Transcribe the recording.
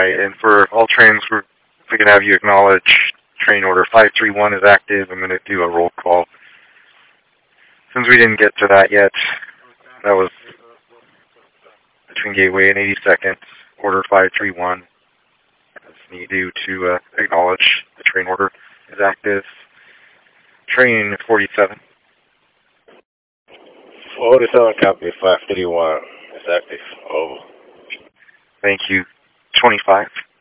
Alright, and for all trains, we can have you acknowledge train order 531 is active. I'm going to do a roll call. Since we didn't get to that yet, that was between Gateway and 82nd, order 531. I just need you to acknowledge the train order is active. Train 47. 47, copy. 531 is active. Over. Thank you. 25.